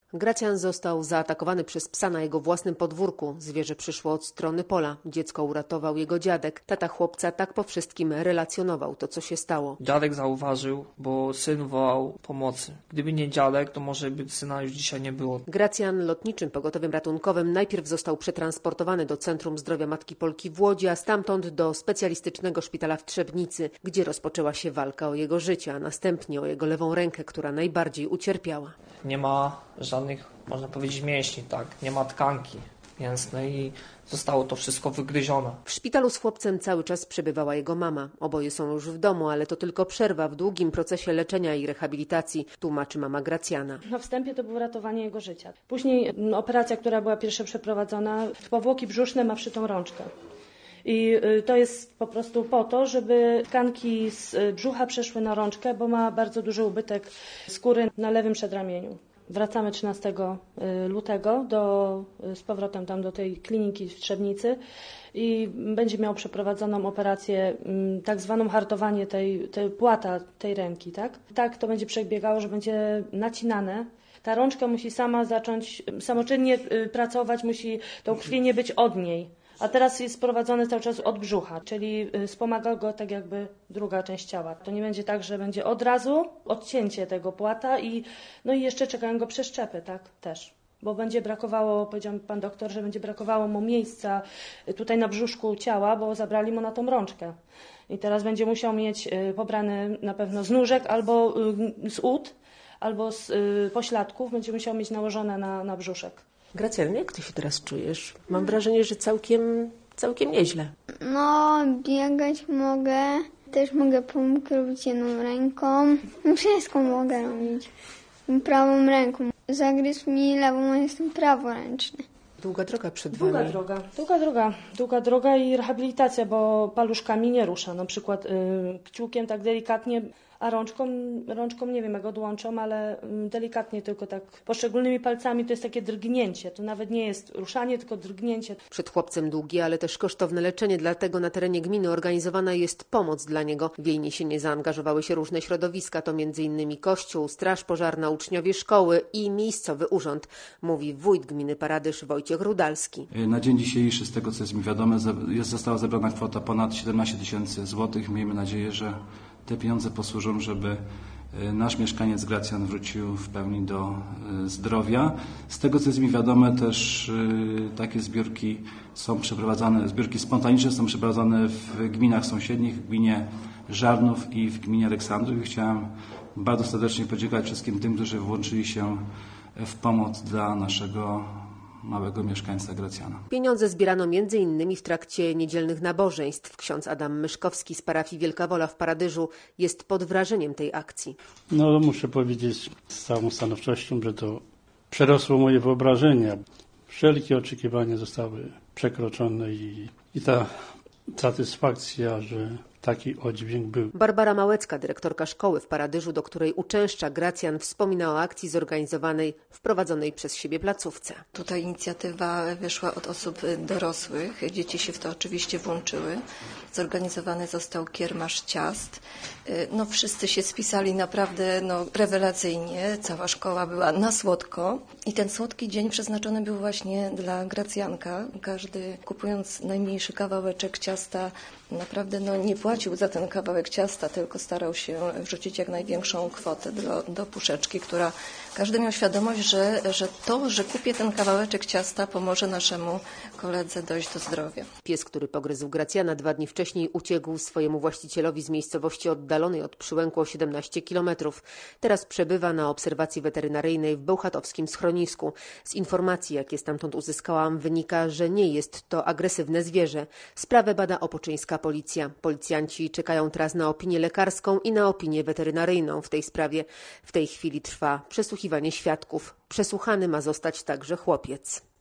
Gracjan został zaatakowany przez psa na jego własnym podwórku. Zwierzę przyszło od strony pola. Dziecko uratował jego dziadek. Tata chłopca tak po wszystkim relacjonował to, co się stało. Dziadek zauważył, bo syn wołał pomocy. Gdyby nie dziadek, to może by syna już dzisiaj nie było. Gracjan lotniczym pogotowiem ratunkowym najpierw został przetransportowany do Centrum Zdrowia Matki Polki w Łodzi, a stamtąd do specjalistycznego szpitala w Trzebnicy, gdzie rozpoczęła się walka o jego życie, a następnie o jego lewą rękę, która najbardziej ucierpiała. Nie ma żadnych, można powiedzieć, mięśni, tak? Nie ma tkanki mięsnej i zostało to wszystko wygryzione. W szpitalu z chłopcem cały czas przebywała jego mama. Oboje są już w domu, ale to tylko przerwa w długim procesie leczenia i rehabilitacji, tłumaczy mama Gracjana. Na wstępie to było ratowanie jego życia. Później operacja, która była pierwsza przeprowadzona, powłoki brzuszne ma wszytą rączkę. I to jest po prostu po to, żeby tkanki z brzucha przeszły na rączkę, bo ma bardzo duży ubytek skóry na lewym przedramieniu. Wracamy 13 lutego z powrotem tam do tej kliniki w Trzebnicy i będzie miał przeprowadzoną operację, tak zwaną hartowanie tej płata tej ręki. Tak to będzie przebiegało, że będzie nacinane. Ta rączka musi sama zacząć samoczynnie pracować, musi to ukrwienie być od niej. A teraz jest prowadzone cały czas od brzucha, czyli wspomaga go tak jakby druga część ciała. To nie będzie tak, że będzie od razu odcięcie tego płata i jeszcze czekają go przeszczepy, tak, też. Bo będzie brakowało, powiedział pan doktor, że będzie brakowało mu miejsca tutaj na brzuszku ciała, bo zabrali mu na tą rączkę. I teraz będzie musiał mieć pobrany na pewno z nóżek albo z ud, albo z pośladków, będzie musiał mieć nałożone na brzuszek. Gracjan, jak ty się teraz czujesz? Mam wrażenie, że całkiem nieźle. No, biegać mogę. Też mogę pomóc robić jedną ręką. Wszystko mogę robić. Prawą ręką. Zagryzł mi lewą, a jestem praworęczny. Długa droga przed wami. Długa droga i rehabilitacja, bo paluszkami nie rusza. Na przykład kciukiem tak delikatnie, a rączką nie wiem jak odłączą, ale delikatnie tylko tak poszczególnymi palcami to jest takie drgnięcie. To nawet nie jest ruszanie, tylko drgnięcie. Przed chłopcem długie, ale też kosztowne leczenie, dlatego na terenie gminy organizowana jest pomoc dla niego. W jej niesienie zaangażowały się różne środowiska, to m.in. Kościół, Straż Pożarna, uczniowie szkoły i miejscowy urząd, mówi wójt gminy Paradyż Wojciech Rudalski. Na dzień dzisiejszy, z tego co jest mi wiadome, została zebrana kwota ponad 17 000 złotych. Miejmy nadzieję, że te pieniądze posłużą, żeby nasz mieszkaniec Gracjan wrócił w pełni do zdrowia. Z tego, co jest mi wiadome, też takie zbiórki są przeprowadzane, zbiórki spontaniczne są przeprowadzane w gminach sąsiednich, w gminie Żarnów i w gminie Aleksandrów. Chciałem bardzo serdecznie podziękować wszystkim tym, którzy włączyli się w pomoc dla naszego małego mieszkańca Gracjana. Pieniądze zbierano m.in. w trakcie niedzielnych nabożeństw. Ksiądz Adam Myszkowski z parafii Wielka Wola w Paradyżu jest pod wrażeniem tej akcji. No muszę powiedzieć z całą stanowczością, że to przerosło moje wyobrażenia. Wszelkie oczekiwania zostały przekroczone i ta satysfakcja, że taki oddźwięk był. Barbara Małecka, dyrektorka szkoły w Paradyżu, do której uczęszcza Gracjan, wspomina o akcji zorganizowanej w prowadzonej przez siebie placówce. Tutaj inicjatywa wyszła od osób dorosłych. Dzieci się w to oczywiście włączyły. Zorganizowany został kiermasz ciast. Wszyscy się spisali naprawdę rewelacyjnie. Cała szkoła była na słodko. I ten słodki dzień przeznaczony był właśnie dla Gracjanka. Każdy kupując najmniejszy kawałeczek ciasta naprawdę nie płacił za ten kawałek ciasta, tylko starał się wrzucić jak największą kwotę do puszeczki, która każdy miał świadomość, że kupię ten kawałeczek ciasta, pomoże naszemu koledze dojść do zdrowia. Pies, który pogryzł Gracjana 2 dni wcześniej, uciekł swojemu właścicielowi z miejscowości oddalonej od Przyłęku o 17 km. Teraz przebywa na obserwacji weterynaryjnej w bełchatowskim schronisku. Z informacji, jakie stamtąd uzyskałam, wynika, że nie jest to agresywne zwierzę. Sprawę bada opoczyńska policja. Policjanci czekają teraz na opinię lekarską i na opinię weterynaryjną w tej sprawie. W tej chwili trwa przesłuchiwanie świadków. Przesłuchany ma zostać także chłopiec.